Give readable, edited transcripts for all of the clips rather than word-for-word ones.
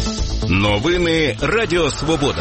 Новини Радіо Свобода.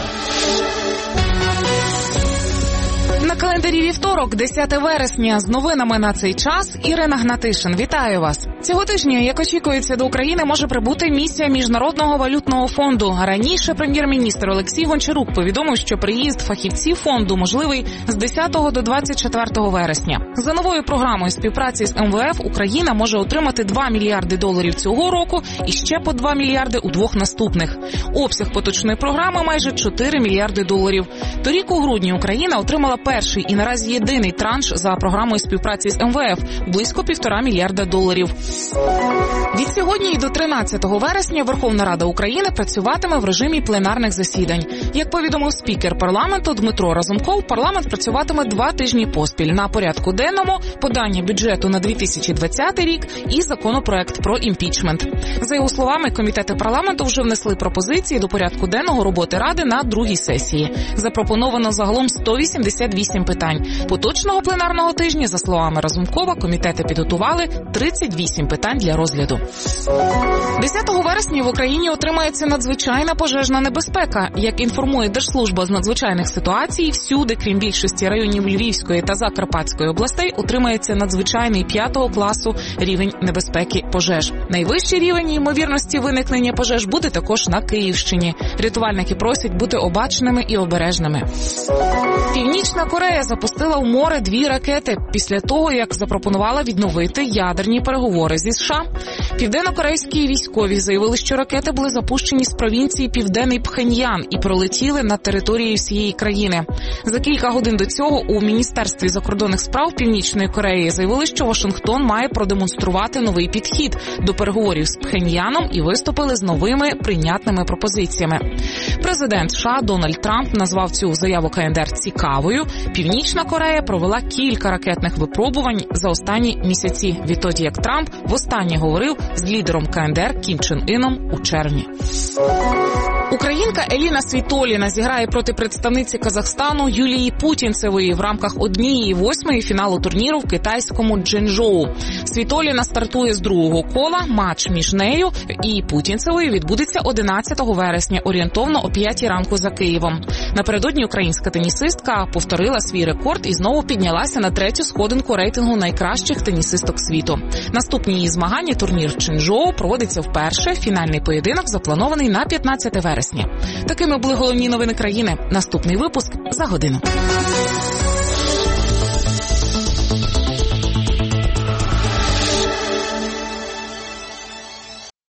На календарі вівторок, 10 вересня. З новинами на цей час Ірина Гнатишин. Вітаю вас. Цього тижня, як очікується, до України може прибути місія Міжнародного валютного фонду. Раніше прем'єр-міністр Олексій Гончарук повідомив, що приїзд фахівців фонду можливий з 10 до 24 вересня. За новою програмою співпраці з МВФ Україна може отримати $2 мільярди цього року і ще по $2 мільярди у двох наступних. Обсяг поточної програми майже $4 мільярди. Торік у грудні Україна отримала перший і наразі єдиний транш за програмою співпраці з МВФ – близько $1,5 мільярда. Від сьогодні і до 13 вересня Верховна Рада України працюватиме в режимі пленарних засідань. Як повідомив спікер парламенту Дмитро Разумков, парламент працюватиме 2 тижні поспіль. На порядку денному – подання бюджету на 2020 рік і законопроект про імпічмент. За його словами, комітети парламенту вже внесли пропозиції до порядку денного роботи Ради на другій сесії. Запропоновано загалом 188 питань. Поточного пленарного тижня, за словами Разумкова, комітети підготували 38 питань для розгляду. 10 вересня в Україні отримається надзвичайна пожежна небезпека. Як інформує Держслужба з надзвичайних ситуацій, всюди, крім більшості районів Львівської та Закарпатської областей, отримається надзвичайний 5-го класу рівень небезпеки пожеж. Найвищий рівень ймовірності виникнення пожеж буде також на Київщині. Рятувальники просять бути обачними і обережними. Північна Корея запустила в море 2 ракети після того, як запропонувала відновити ядерні переговори зі США. Південно-корейські військові заявили, що ракети були запущені з провінції Південний Пхеньян і пролетіли над територією всієї країни. За кілька годин до цього у Міністерстві закордонних справ Північної Кореї заявили, що Вашингтон має продемонструвати новий підхід до переговорів з Пхеньяном і виступили з новими прийнятними пропозиціями. Президент США Дональд Трамп назвав цю заяву КНДР цікавою. Північна Корея провела кілька ракетних випробувань за останні місяці, відтоді як Трамп востаннє говорив з лідером КНДР Кім Чен Іном у червні. Українка Еліна Світоліна зіграє проти представниці Казахстану Юлії Путінцевої в рамках 1/8 фіналу турніру в китайському Чжэнчжоу. Світоліна стартує з другого кола. Матч між нею і Путінцевою відбудеться 11 вересня, орієнтовно о 5 ранку за Києвом. Напередодні українська тенісистка повторила свій рекорд і знову піднялася на 3-ю сходинку рейтингу найкращих тенісисток світу. Наступні її змагання, турнір Чжэнчжоу, проводиться вперше. Фінальний поєдинок запланований на 15 вересня. Такими були головні новини країни. Наступний випуск за годину.